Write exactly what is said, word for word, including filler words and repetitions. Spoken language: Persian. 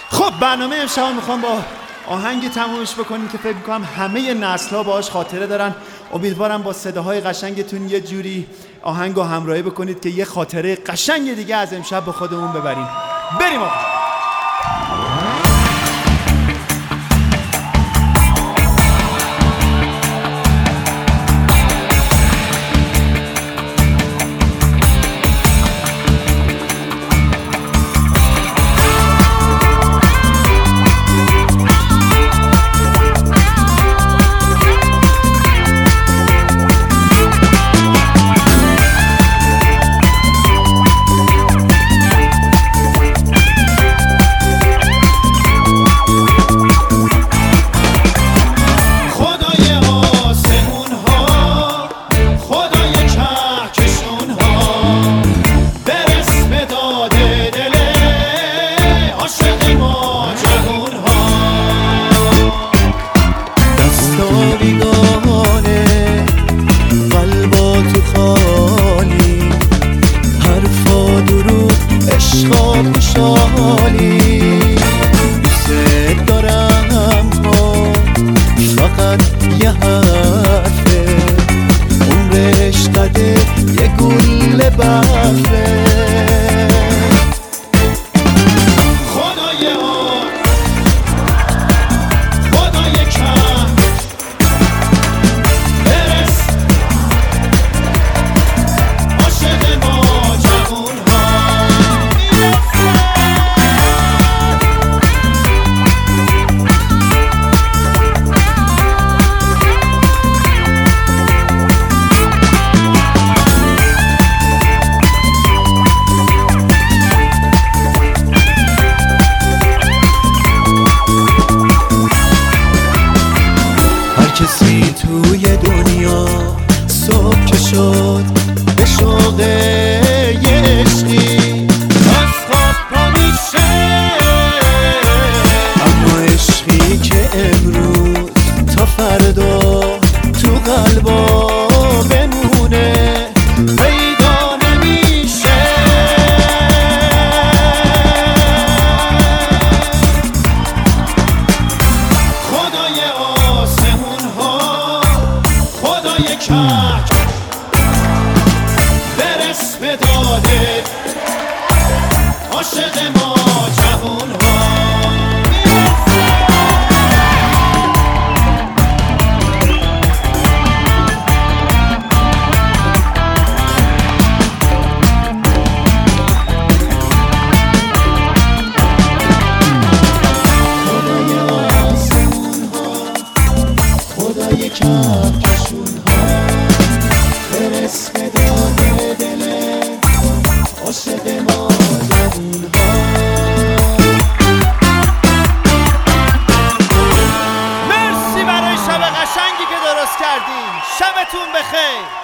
خب برنامه امشب میخوام با آهنگی تمومش بکنیم که فکر میکنم همه نسل‌ها باهاش خاطره دارن. امیدوارم با صداهای قشنگتون یه جوری آهنگو همراهی بکنید که یه خاطره قشنگ دیگه از امشب به خودمون ببریم. بریم آقا. کسی توی دنیا صبح که شد به شوق یه عشقی از خواب پا میشه، اما عشقی که امروز تا فردا تو قلبا بمونه پیدا نمیشه. خدای کک برس به داده عاشق ما جوون ها. خدای آسمون ها، خدای کهکشون ها، برس به داده دل عاشق ما جوون ها. مرسی برای شب قشنگی که درست کردین. شبتون بخیر.